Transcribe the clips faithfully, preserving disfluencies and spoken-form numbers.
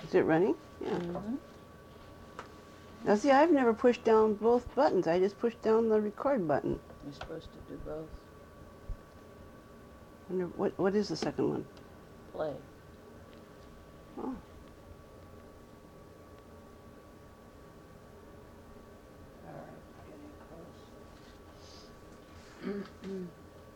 Is it running? Yeah. Mm-hmm. Now see, I've never pushed down both buttons. I just pushed down the record button. You're supposed to do both. Wonder what, what is the second one? Play. Oh. All right, getting close.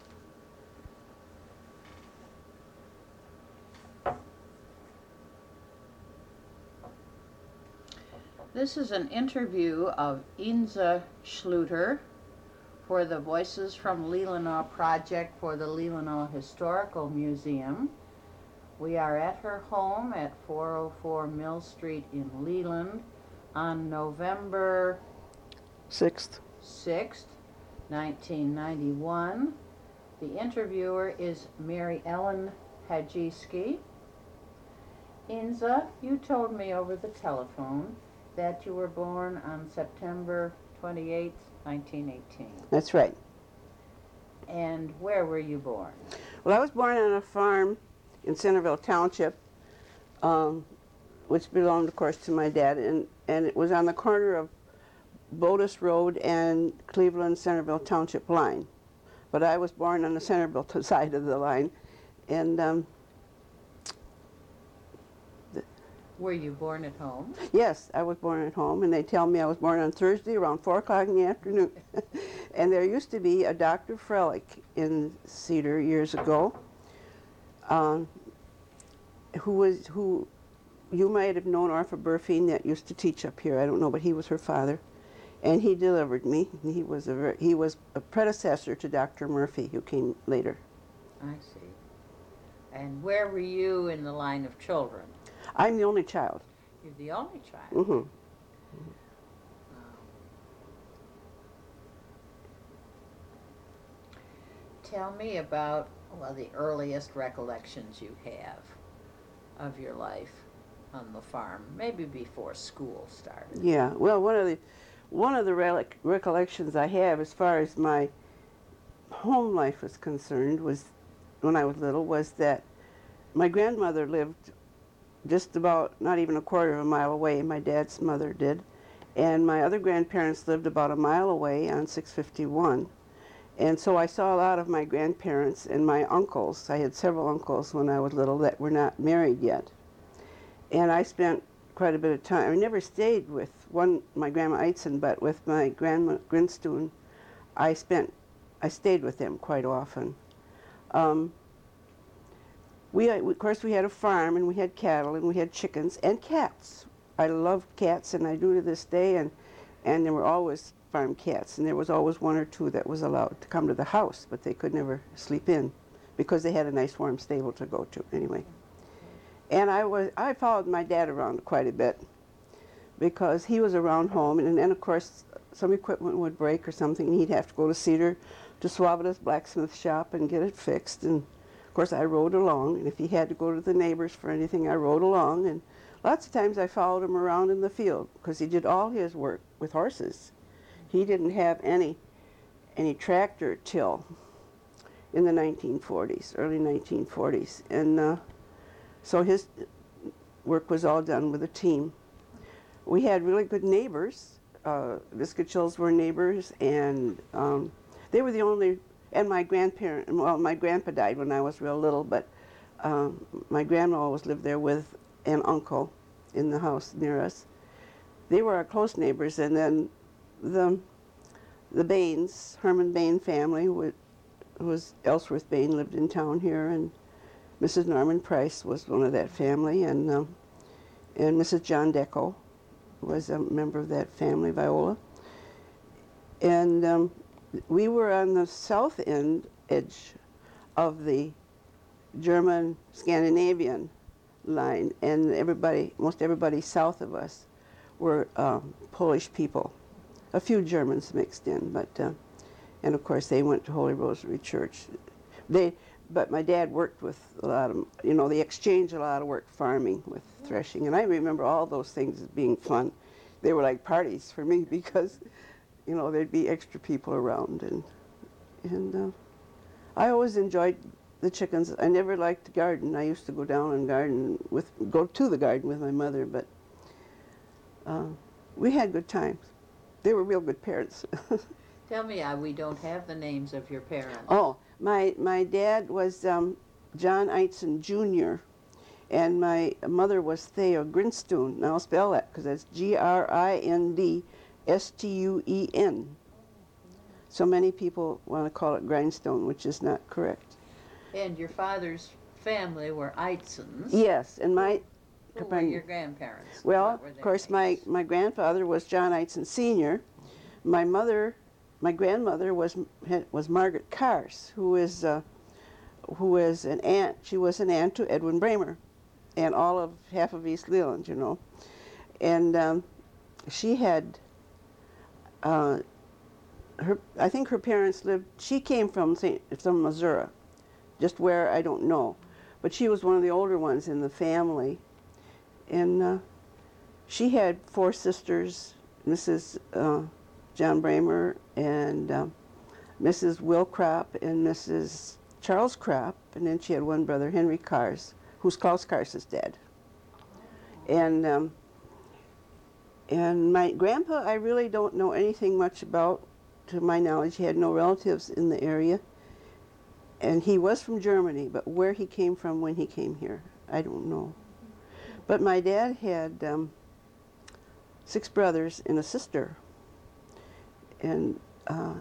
This is an interview of Inza Schluter for the Voices from Leelanau project for the Leelanau Historical Museum. We are at her home at four oh four Mill Street in Leland on November Sixth. sixth, nineteen ninety-one. The interviewer is Mary Ellen Hajiski. Inza, you told me over the telephone that you were born on September twenty-eighth, nineteen eighteen. That's right. And where were you born? Well, I was born on a farm in Centerville Township, um, which belonged, of course, to my dad, and, and it was on the corner of Bodus Road and Cleveland Centerville Township line. But I was born on the Centerville side of the line, and um, Were you born at home? yes, I was born at home, and they tell me I was born on Thursday around four o'clock in the afternoon. And there used to be a Doctor Frelick in Cedar years ago, um, who was, who you might have known, Arthur Burfine, that used to teach up here. I don't know, but he was her father. And he delivered me. He was a, ver- he was a predecessor to Doctor Murphy, who came later. I see. And where were you in the line of children? I'm the only child. You're the only child. Mm-hmm. Tell me about, well, the earliest recollections you have of your life on the farm, maybe before school started. Yeah. Well, one of the one of the relic- recollections I have, as far as my home life was concerned, was when I was little, was that my grandmother lived just about not even a quarter of a mile away. My dad's mother did, and my other grandparents lived about a mile away on six fifty-one. And so I saw a lot of my grandparents and my uncles. I had several uncles when I was little that were not married yet. And I spent quite a bit of time. I never stayed with one, my grandma Eitzen, but with my grandma Grinstone, I spent, I stayed with them quite often. Um, we, of course, we had a farm, and we had cattle, and we had chickens and cats. I loved cats, and I do to this day, and, and there were always farm cats, and there was always one or two that was allowed to come to the house, but they could never sleep in because they had a nice warm stable to go to anyway. And I was I followed my dad around quite a bit because he was around home, and then of course some equipment would break or something, and he'd have to go to Cedar to Suavitas blacksmith shop and get it fixed. And of course I rode along, and if he had to go to the neighbors for anything, I rode along. And lots of times I followed him around in the field because he did all his work with horses. He didn't have any any tractor till in the nineteen forties, early nineteen forties, and uh, so his work was all done with a team. We had really good neighbors. Uh, Viscachills were neighbors, and um, they were the only. And my grandparent, well, my grandpa died when I was real little, but um, my grandma always lived there with an uncle in the house near us. They were our close neighbors, and then the the Baines, Herman Bain family, who was Ellsworth Bain, lived in town here, and Missus Norman Price was one of that family, and um, and Missus John Deco was a member of that family, Viola. And um, we were on the south end edge of the German-Scandinavian line, and everybody, most everybody south of us were um, Polish people. A few Germans mixed in, but uh, and of course they went to Holy Rosary Church. They, but my dad worked with a lot of, you know, they exchanged a lot of work farming with threshing, and I remember all those things as being fun. They were like parties for me because, you know, there'd be extra people around, and and uh, I always enjoyed the chickens. I never liked to garden. I used to go down and garden with, go to the garden with my mother, but uh, we had good times. They were real good parents. Tell me, uh, we don't have the names of your parents. Oh, my, my dad was um, John Eitzen Junior, and my mother was Thea Grinstuen. Now I'll spell that because that's G R I N D S T U E N. So many people want to call it Grindstone, which is not correct. And your father's family were Eitzens. Yes, and my... Who were your grandparents? Well, What were of their course, my, names? my grandfather was John Eitzen Senior My mother, my grandmother was had- was Margaret Kars, who is uh, who is an aunt. She was an aunt to Edwin Bramer, and all of half of East Leland, you know. And um, she had, uh, her. I think her parents lived. She came from Saint from Missouri, just where I don't know, but she was one of the older ones in the family. And uh, she had four sisters, Missus Uh, John Bramer and uh, Missus Will Kropp and Missus Charles Kropp, and then she had one brother, Henry Kars, who's Klaus Kars' dad. And um, and my grandpa, I really don't know anything much about. To my knowledge, he had no relatives in the area, and he was from Germany, but where he came from when he came here, I don't know. But my dad had um, six brothers and a sister, and uh,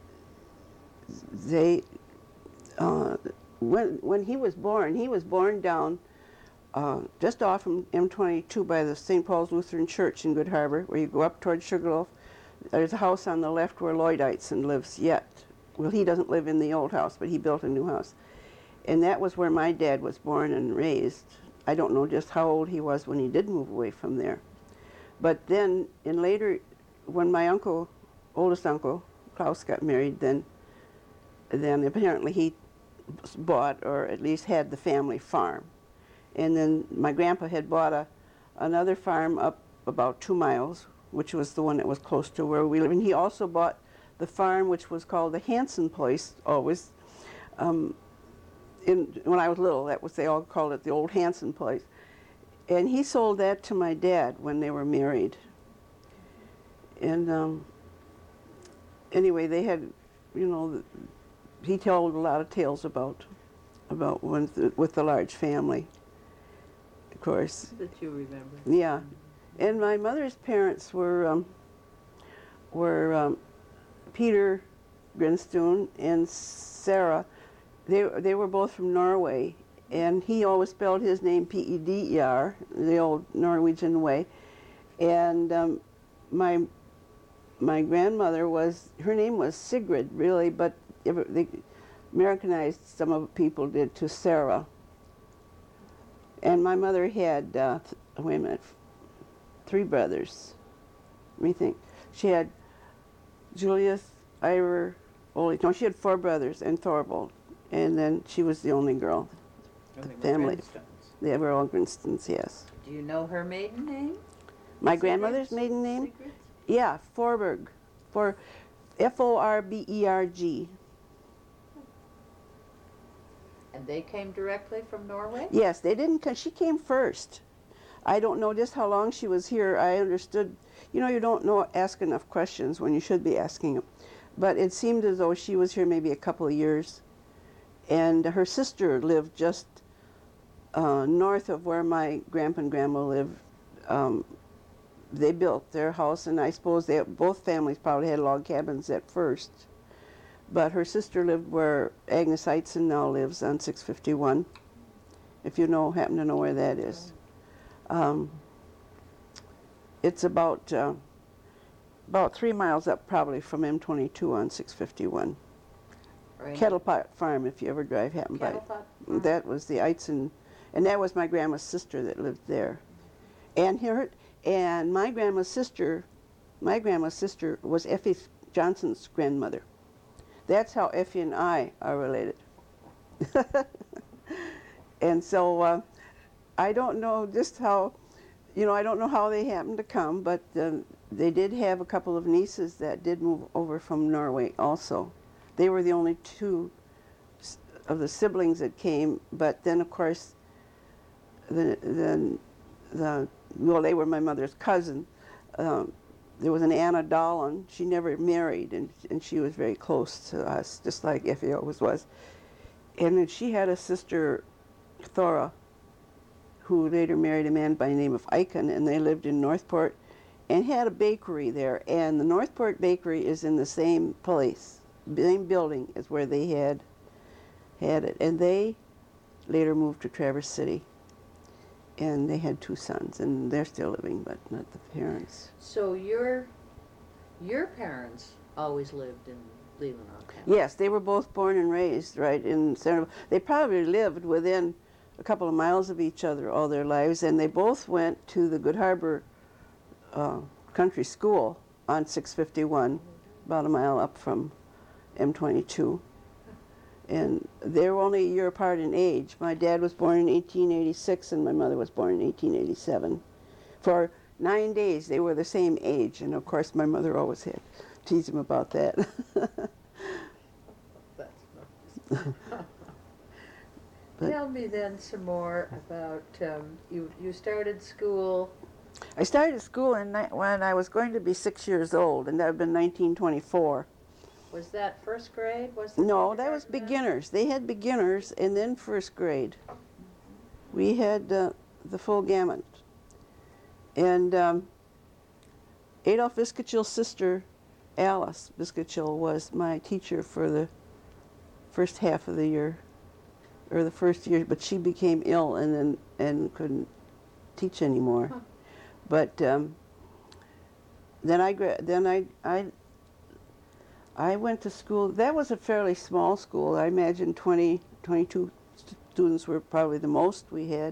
they, uh, when when he was born, he was born down uh, just off from M twenty-two by the Saint Paul's Lutheran Church in Good Harbor, where you go up toward Sugarloaf. There's a house on the left where Lloyd Eitzen lives yet. Well, he doesn't live in the old house, but he built a new house. And that was where my dad was born and raised. I don't know just how old he was when he did move away from there. But then, in later, when my uncle, oldest uncle, Klaus, got married, then, then apparently he bought, or at least had, the family farm. And then my grandpa had bought a, another farm up about two miles, which was the one that was close to where we live. And he also bought the farm, which was called the Hanson Place, always. Um, in, when I was little, that was, they all called it the old Hanson Place. And he sold that to my dad when they were married. And um, anyway, they had, you know, he told a lot of tales about, about when th with the large family, of course. That you remember. Yeah. And my mother's parents were, um, were um, Peter Grinstuen and Sarah. They, they were both from Norway, and he always spelled his name P E D E R, the old Norwegian way. And um, my, my grandmother was, her name was Sigrid, really, but it, they Americanized, some of the people did, to Sarah. And my mother had, uh, th wait a minute, three brothers. Let me think. She had Julius, Ira, Ole. No, she had four brothers and Thorvald. And then she was the only girl. I The think family. Grinstones. They were all Grinstons, yes. Do you know her maiden name? My Sigrid? grandmother's maiden name? Sigrid? Yeah, Forberg. For F O R B E R G. And they came directly from Norway? Yes, they didn't, because she came first. I don't know just how long she was here. I understood, you know, you don't know, ask enough questions when you should be asking them. But it seemed as though she was here maybe a couple of years. And her sister lived just uh, north of where my grandpa and grandma lived. Um, they built their house, and I suppose they, both families probably had log cabins at first. But her sister lived where Agnes Eitzen now lives on six fifty-one, if you know, happen to know where that is. Um, it's about uh, about three miles up probably from M twenty-two on six fifty-one. Right. Kettle Pot Farm, if you ever drive, happen by Kettle it. Pot Farm. That was the Eitzen, and that was my grandma's sister that lived there. And here, and my grandma's sister, my grandma's sister was Effie Johnson's grandmother. That's how Effie and I are related. And so uh, I don't know just how, you know, I don't know how they happened to come, but uh, they did have a couple of nieces that did move over from Norway also. They were the only two of the siblings that came, but then of course, the the, the well, they were my mother's cousin. Um, there was an Anna Dolan. She never married, and and she was very close to us, just like Effie always was. And then she had a sister, Thora, who later married a man by the name of Eichen, and they lived in Northport, and had a bakery there. And the Northport Bakery is in the same place, same building as where they had had it. And they later moved to Traverse City. And they had two sons, and they're still living, but not the parents. So your your parents always lived in Leelanau County? Yes, they were both born and raised right in Centerville. They probably lived within a couple of miles of each other all their lives, and they both went to the Good Harbor uh, Country School on six fifty-one, about a mile up from M twenty-two. And they were only a year apart in age. My dad was born in eighteen eighty-six, and my mother was born in eighteen eighty-seven. For nine days, they were the same age, and of course, my mother always had to tease him about that. That's nice. But tell me then some more about, um, you, you started school. I started school in ni- when I was going to be six years old, and that would have been nineteen twenty-four. Was that first grade? Was it No, that was kindergarten then? beginners. They had beginners and then first grade. We had uh, the full gamut. And um, Adolf Viskachil's sister, Alice Viskachil, was my teacher for the first half of the year, or the first year, but she became ill and then and couldn't teach anymore. Huh. But um, then I gra- then I I I went to school. That was a fairly small school. I imagine twenty, twenty-two st- students were probably the most we had.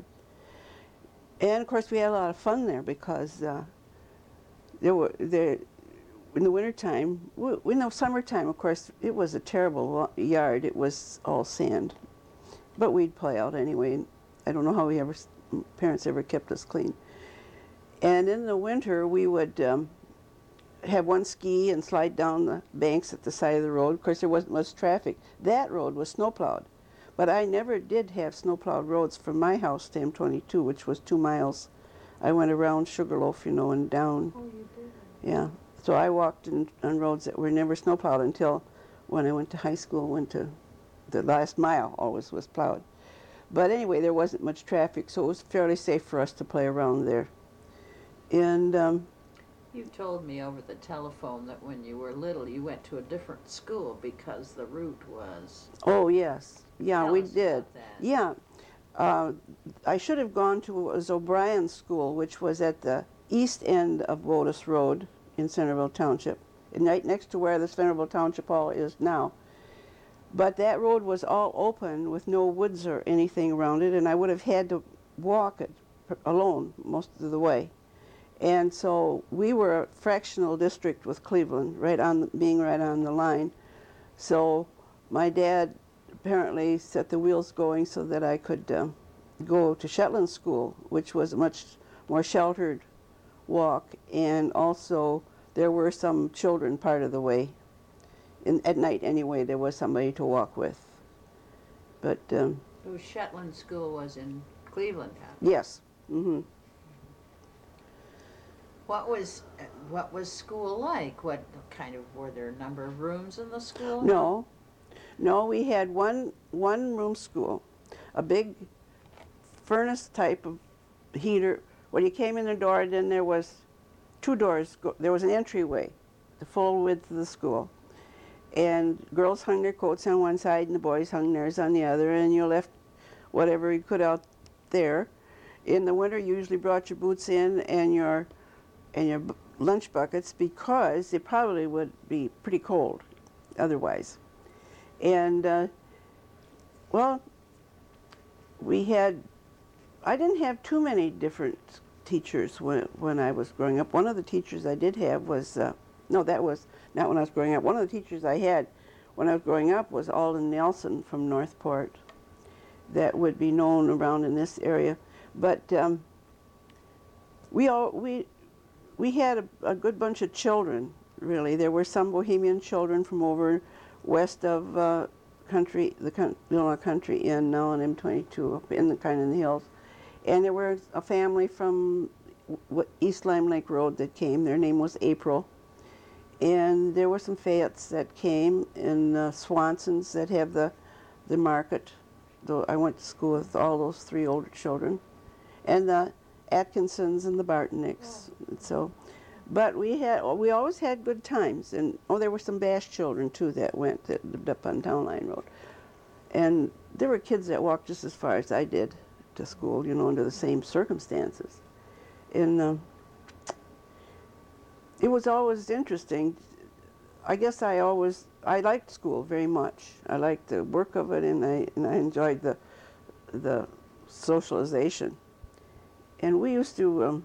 And of course, we had a lot of fun there because uh, there were there in the wintertime. w- In the summertime, of course, it was a terrible wa- yard. It was all sand, but we'd play out anyway. I don't know how we ever s- parents ever kept us clean. And in the winter, we would um, have one ski and slide down the banks at the side of the road. Of course, there wasn't much traffic. That road was snowplowed. But I never did have snowplowed roads from my house to M twenty-two, which was two miles. I went around Sugarloaf, you know, and down. Oh, you did? Yeah. So I walked in, on roads that were never snowplowed until when I went to high school, went to the last mile always was plowed. But anyway, there wasn't much traffic, so it was fairly safe for us to play around there. And um, You told me over the telephone that when you were little, you went to a different school because the route was. oh yes, yeah, Tell we us did. about that. Yeah, uh, I should have gone to what was O'Brien School, which was at the east end of Wotus Road in Centerville Township, and right next to where the Centerville Township Hall is now. But that road was all open with no woods or anything around it, and I would have had to walk it p- alone most of the way. And so we were a fractional district with Cleveland, right on the, being right on the line. So my dad apparently set the wheels going so that I could um, go to Shetland School, which was a much more sheltered walk, and also there were some children part of the way. In, at night, anyway, there was somebody to walk with. But um, The Shetland School was in Cleveland Town. yes, mm-hmm. What was uh, what was school like? What kind of were there a number of rooms in the school? No, no, we had one one room school, a big furnace type of heater. When you came in the door, then there was two doors. Go, there was an entryway, the full width of the school, and girls hung their coats on one side, and the boys hung theirs on the other, and you left whatever you could out there. In the winter, you usually brought your boots in and your and your b- lunch buckets because it probably would be pretty cold otherwise. And, uh, well, we had, I didn't have too many different teachers when, when I was growing up. One of the teachers I did have was, uh, no, that was not when I was growing up. One of the teachers I had when I was growing up was Alden Nelson from Northport, that would be known around in this area. But um, we all, we, We had a, a good bunch of children, really. There were some Bohemian children from over west of uh, country, the coun- Leelanau Country Inn now on M twenty-two, up in the kind of in the hills. And there was a family from w- East Lime Lake Road that came. Their name was April. And there were some Fayettes that came, and uh, Swansons that have the, the market. Though I went to school with all those three older children. And the Atkinsons and the Bartonicks. And so, but we had, we always had good times. And, oh, there were some Bash children, too, that went, that lived up on Town Line Road. And there were kids that walked just as far as I did to school, you know, under the same circumstances. And uh, it was always interesting. I guess I always, I liked school very much. I liked the work of it, and I, and I enjoyed the, the socialization. And we used to, um,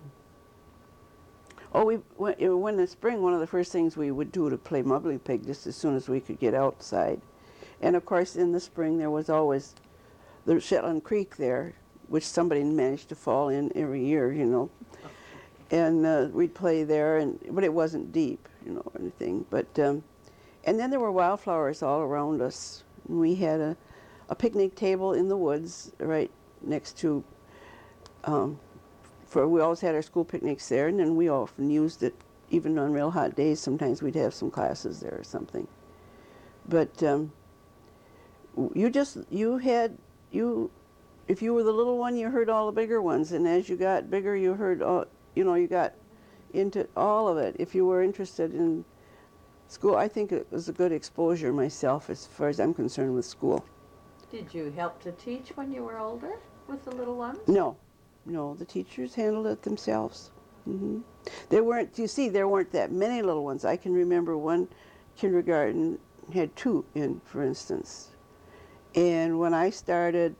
oh, we, when, when in the spring, one of the first things we would do to play mubbling pig just as soon as we could get outside. And of course, in the spring, there was always the Shetland Creek there, which somebody managed to fall in every year, you know. And uh, we'd play there, and but it wasn't deep, you know, or anything. But um, and then there were wildflowers all around us. We had a, a picnic table in the woods right next to. Um, for we always had our school picnics there, and then we often used it, even on real hot days. Sometimes we'd have some classes there or something. But um, you just you had you, if you were the little one, you heard all the bigger ones, and as you got bigger, you heard all. You know, you got into all of it. If you were interested in school, I think it was a good exposure myself as far as I'm concerned with school. Did you help to teach when you were older with the little ones? No, no, the teachers handled it themselves. Mm-hmm. There weren't, you see, there weren't that many little ones. I can remember one kindergarten had two in, for instance. And when I started,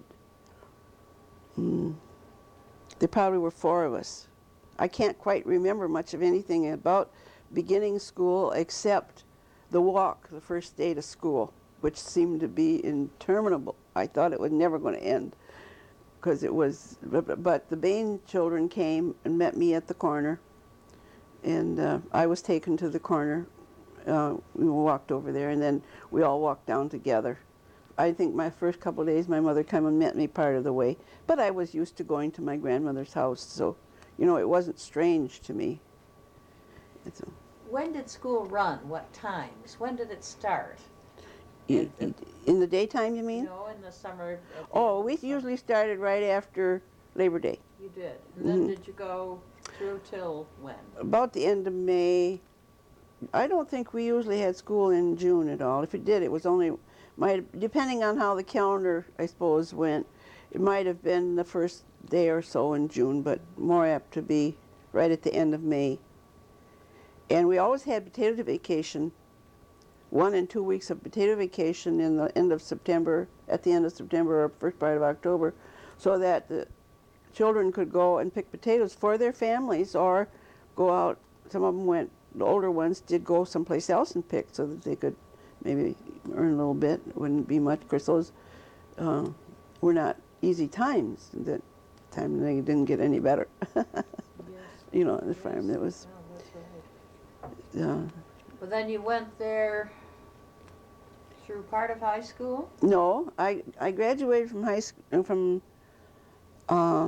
mm, there probably were four of us. I can't quite remember much of anything about beginning school except the walk the first day to school, which seemed to be interminable. I thought it was never going to end because it was, but, but the Bain children came and met me at the corner, and uh, I was taken to the corner. Uh, we walked over there, and then we all walked down together. I think my first couple of days, my mother came and met me part of the way, but I was used to going to my grandmother's house, so you know, it wasn't strange to me. It's a, when did school run? What times? When did it start? in, in the daytime, you mean? No, in the summer. Oh, we usually started right after Labor Day. You did. And then Mm-hmm. did you go through till when? About the end of May. I don't think we usually had school in June at all. If it did, it was only, might depending on how the calendar, I suppose, went, it might have been the first day or so in June, but more apt to be right at the end of May. And we always had potato vacation, one and two weeks of potato vacation in the end of September, at the end of September or first part of October, so that the children could go and pick potatoes for their families or go out. Some of them went, the older ones did go someplace else and pick so that they could maybe earn a little bit. It wouldn't be much, because those uh, were not easy times. That time they didn't get any better. Yes. You know, the Yes. farm that was. Oh, that's right. Uh, Well, then you went there through part of high school? no, I I graduated from high school from uh,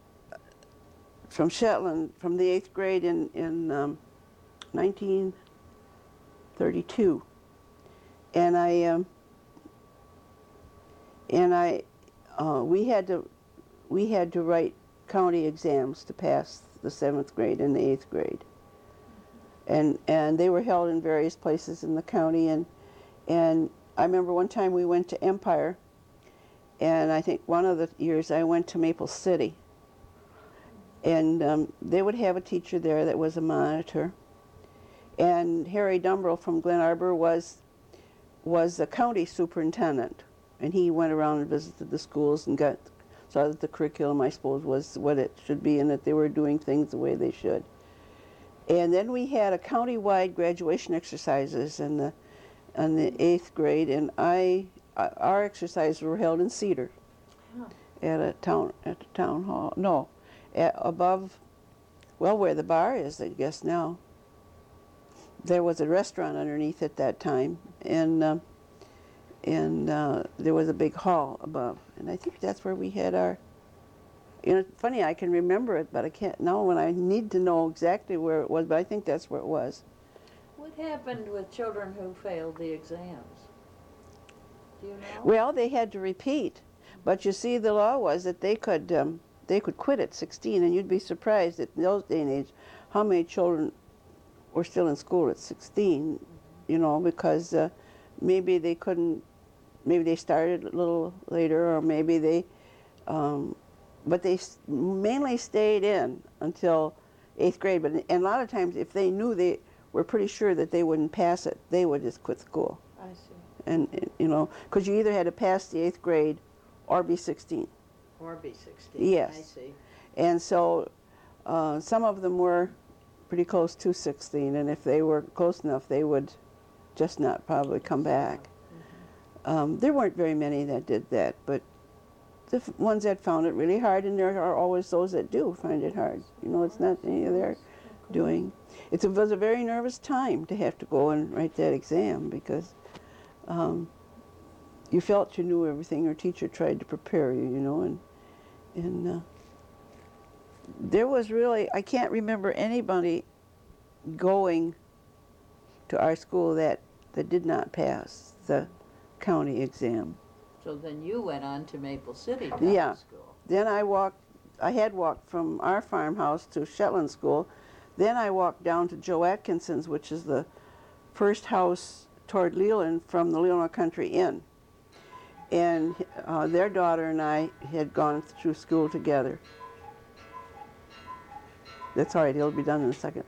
from Shetland from the eighth grade in in um, nineteen thirty-two, and I um, and I uh, we had to we had to write county exams to pass the seventh grade and the eighth grade, and and they were held in various places in the county, and and I remember one time we went to Empire, and I think one of the years I went to Maple City, and um, they would have a teacher there that was a monitor, and Harry Dumbrell from Glen Arbor was was the county superintendent, and he went around and visited the schools and got saw that the curriculum, I suppose, was what it should be, and that they were doing things the way they should. And then we had a county-wide graduation exercises in the in the eighth grade, and I our exercises were held in Cedar, Oh. at a town at the town hall. No, at, above, well, where the bar is, I guess now. There was a restaurant underneath at that time, and um, and uh, there was a big hall above, and I think that's where we had our. You know, it's funny, I can remember it, but I can't know when I need to know exactly where it was, but I think that's where it was. What happened with children who failed the exams? Do you know? Well, they had to repeat, but you see, the law was that they could um, they could quit at sixteen, and you'd be surprised at those day and age how many children were still in school at sixteen, you know, because uh, maybe they couldn't, maybe they started a little later, or maybe they, um, but they s- mainly stayed in until eighth grade. But and a lot of times, if they knew they were pretty sure that they wouldn't pass it, they would just quit school. I see. And, and, you know, because you either had to pass the eighth grade or be sixteen. Or be sixteen. Yes. I see. And so uh, some of them were pretty close to sixteen, and if they were close enough, they would just not probably come back. Um, there weren't very many that did that, but the f- ones that found it really hard, and there are always those that do find it hard. You know, it's not any of their doing. It's, it was a very nervous time to have to go and write that exam, because um, you felt you knew everything. Your teacher tried to prepare you, you know, and and uh, there was really, I can't remember anybody going to our school that, that did not pass the county exam. So then you went on to Maple City to Yeah. school. Then I walked, I had walked from our farmhouse to Shetland School. Then I walked down to Joe Atkinson's, which is the first house toward Leland from the Leelanau Country Inn. And uh, their daughter and I had gone through school together. That's all right, it'll be done in a second.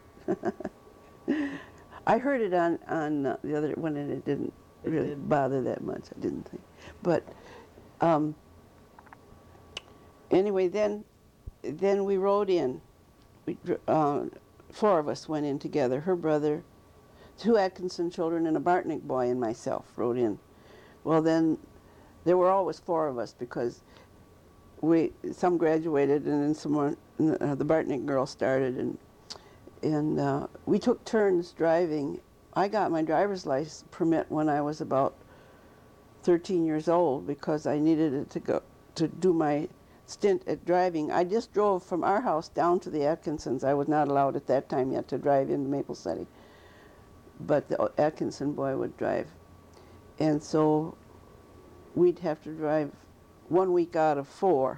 I heard it on, on uh, the other one, and it didn't It really didn't. bother that much, I didn't think. But um, anyway, then then we rode in. We, dr- uh, four of us went in together. Her brother, two Atkinson children, and a Bartnick boy, and myself rode in. Well, then there were always four of us, because we some graduated, and then some more, uh, the Bartnick girl started, and and uh, we took turns driving. I got my driver's license permit when I was about thirteen years old, because I needed it to go to do my stint at driving. I just drove from our house down to the Atkinsons. I was not allowed at that time yet to drive into Maple City, but the Atkinson boy would drive. And so we'd have to drive one week out of four.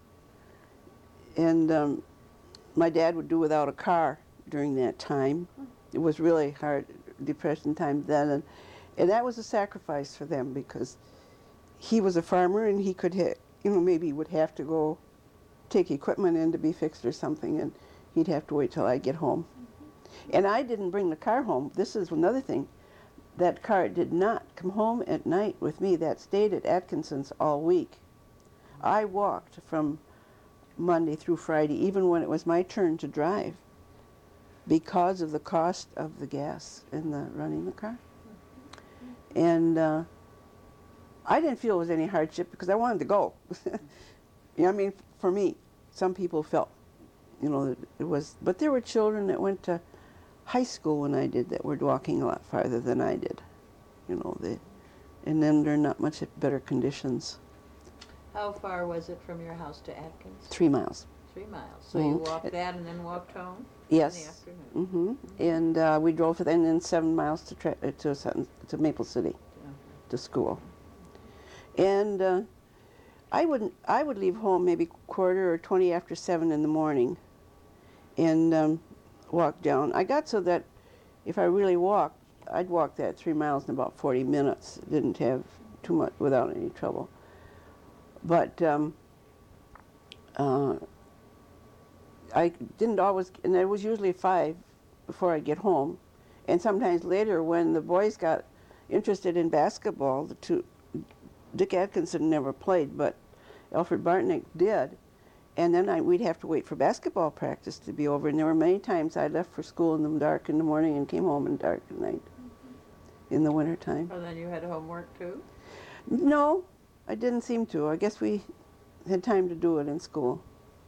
And um, my dad would do without a car during that time. It was really hard, Depression time then, and, and that was a sacrifice for them, because he was a farmer, and he could hit, you know, maybe he would have to go take equipment in to be fixed or something, and he'd have to wait till I get home. And I didn't bring the car home. This is another thing. That car did not come home at night with me. That stayed at Atkinson's all week. I walked from Monday through Friday, even when it was my turn to drive, because of the cost of the gas and the running the car. And uh, I didn't feel it was any hardship, because I wanted to go. You know, I mean, for me, some people felt, you know, that it was, but there were children that went to high school when I did that were walking a lot farther than I did. You know, they, and then they're not much better conditions. How far was it from your house to Atkins? Three miles. Three miles. So you Mhm. walked that and then walked home? Yes. In the afternoon? Mm-hmm. And uh, we drove, and then seven miles to tra- uh, to, Sutton, to Maple City, Yeah. to school. And uh, I would I would leave home maybe quarter or twenty after seven in the morning, and um, walk down. I got so that if I really walked, I'd walk that three miles in about forty minutes. Didn't have too much without any trouble. But um, uh, I didn't always, and it was usually five before I'd get home. And sometimes later, when the boys got interested in basketball, the two, Dick Atkinson never played, but Alfred Bartnick did. And then I, we'd have to wait for basketball practice to be over. And there were many times I left for school in the dark in the morning and came home in the dark at night in the wintertime. Oh, then you had homework too? No, I didn't seem to. I guess we had time to do it in school.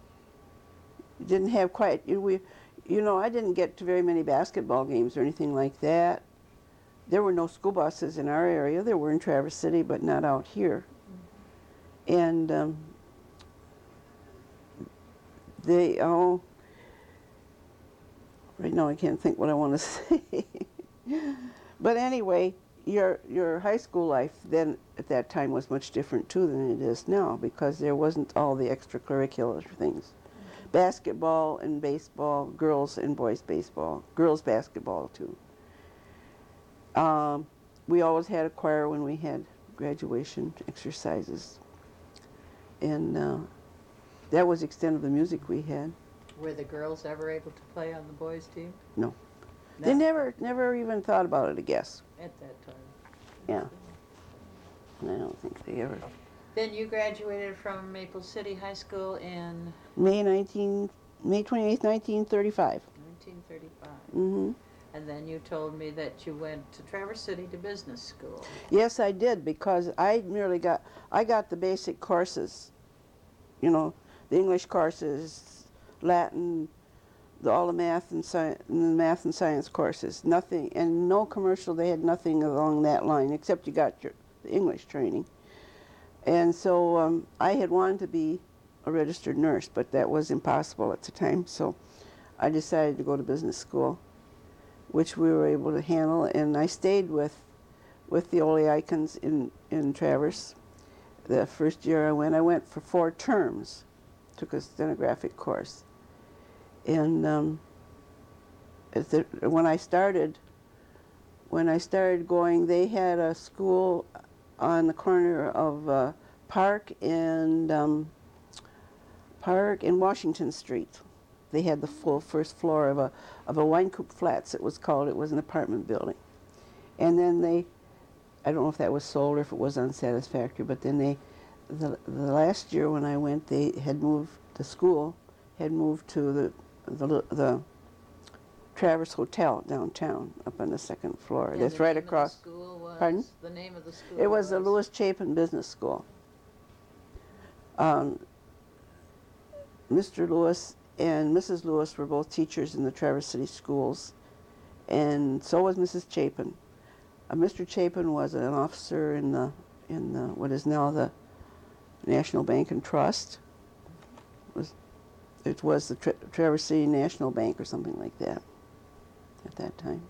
Didn't have quite, we, you know, I didn't get to very many basketball games or anything like that. there were no school buses in our area. There were in Traverse City, but not out here. Mm-hmm. And um, they, oh, right now I can't think what I want to say. But anyway, your your high school life then at that time was much different too than it is now, because there wasn't all the extracurricular things. Mm-hmm. Basketball and baseball, girls and boys baseball, girls basketball too. Um, we always had a choir when we had graduation exercises. And uh, that was the extent of the music we had. Were the girls ever able to play on the boys' team? No. No. They never never even thought about it, I guess. At that time. Yeah. I don't think they ever. Then you graduated from Maple City High School in May nineteen, May twenty-eighth, nineteen thirty-five. nineteen thirty-five. Mm-hmm. And then you told me that you went to Traverse City to business school. Yes, I did, because I merely got, I got the basic courses, you know, the English courses, Latin, the, all the math and science, the math and science courses, nothing, and no commercial, they had nothing along that line, except you got your the English training. And so um, I had wanted to be a registered nurse, but that was impossible at the time, so I decided to go to business school, which we were able to handle, and I stayed with with the Ole Icons in, in Traverse. The first year I went, I went for four terms, took a stenographic course. And um, at the, when I started, when I started going, they had a school on the corner of uh, Park and um, Park and Washington Street. They had the full first floor of a of a Wynkoop Flats, it was called. It was an apartment building. And then they, I don't know if that was sold or if it was unsatisfactory, but then they, the, the last year when I went, they had moved, the school had moved to the, the, the Traverse Hotel downtown up on the second floor. And That's the right name across. Of the school was, Pardon? The name of the school It was, was the Lewis Chapin Business School. Um, Mister Lewis and Missus Lewis were both teachers in the Traverse City schools, and so was Missus Chapin. Uh, Mister Chapin was an officer in the in the, what is now the National Bank and Trust. It was, it was the Tra Traverse City National Bank or something like that at that time.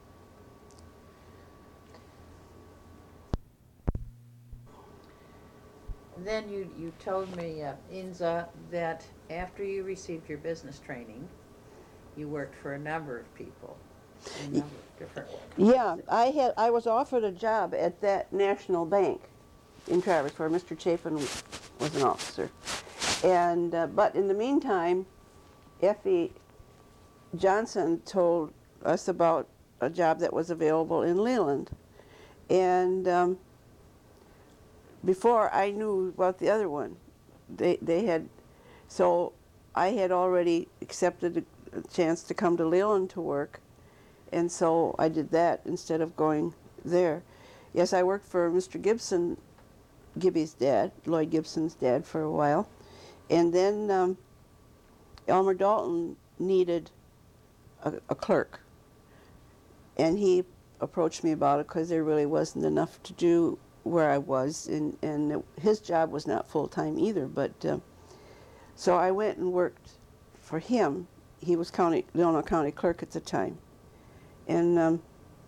Then you, you told me, uh, Inza, that after you received your business training, you worked for a number of people, a number of different Yeah, I had I was offered a job at that National Bank in Traverse, where Mister Chapin was an officer, and uh, but in the meantime, Effie Johnson told us about a job that was available in Leland, and. Um, Before I knew about the other one, they they had, so I had already accepted a, a chance to come to Leland to work, and so I did that instead of going there. Yes, I worked for Mister Gibson, Gibby's dad, Lloyd Gibson's dad, for a while, and then um, Elmer Dalton needed a, a clerk, and he approached me about it because there really wasn't enough to do where I was, and, and it, his job was not full-time either, but uh, so I went and worked for him. He was county, Leona County clerk at the time, and um,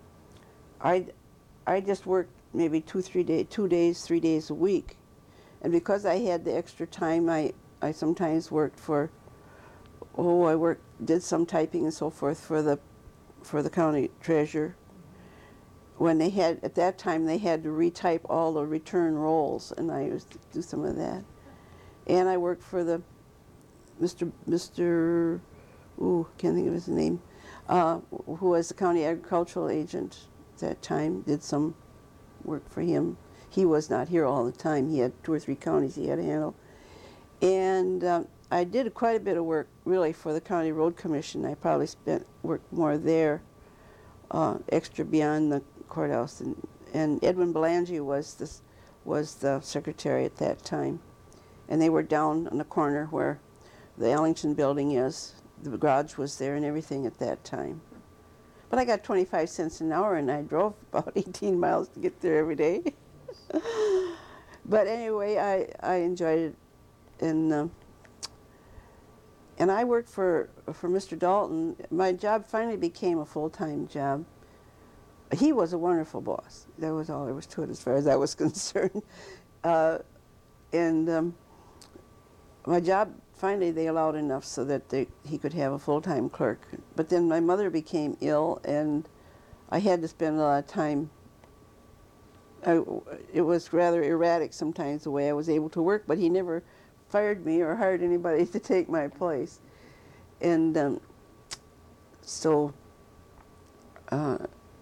I, I just worked maybe two, three days, two days, three days a week, and because I had the extra time, I, I sometimes worked for, oh, I worked, did some typing and so forth for the, for the county treasurer. When they had, at that time, they had to retype all the return rolls, and I used to do some of that. And I worked for the Mister Mister Ooh, can't think of his name, uh, who was the county agricultural agent at that time. Did some work for him. He was not here all the time. He had two or three counties he had to handle. And um, I did quite a bit of work, really, for the County Road Commission. I probably spent worked more there, uh, extra beyond the courthouse, and, and Edwin Belangi was this was the secretary at that time, and they were down on the corner where the Ellington building is. The garage was there and everything at that time. But I got twenty-five cents an hour, and I drove about eighteen miles to get there every day. But anyway, I, I enjoyed it. And, um, and I worked for, for Mister Dalton. My job finally became a full-time job. He was a wonderful boss. That was all there was to it as far as I was concerned. Uh, and um, my job, finally they allowed enough so that they, he could have a full-time clerk. But then my mother became ill, and I had to spend a lot of time. I, it was rather erratic sometimes the way I was able to work, but he never fired me or hired anybody to take my place. And um, so uh,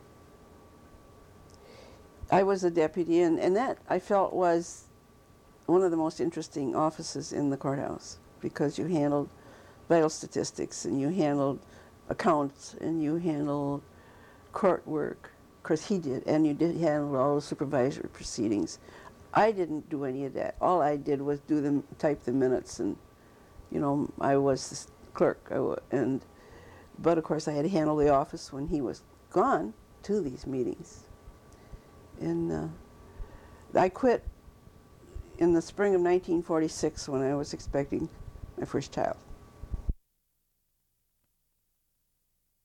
I was a deputy, and, and that I felt was one of the most interesting offices in the courthouse, because you handled vital statistics, and you handled accounts, and you handled court work. Of course, he did, and you did handle all the supervisory proceedings. I didn't do any of that. All I did was do them, type the minutes, and you know, I was the clerk. I w and but of course, I had to handle the office when he was gone to these meetings. And uh, I quit in the spring of nineteen forty-six when I was expecting my first child.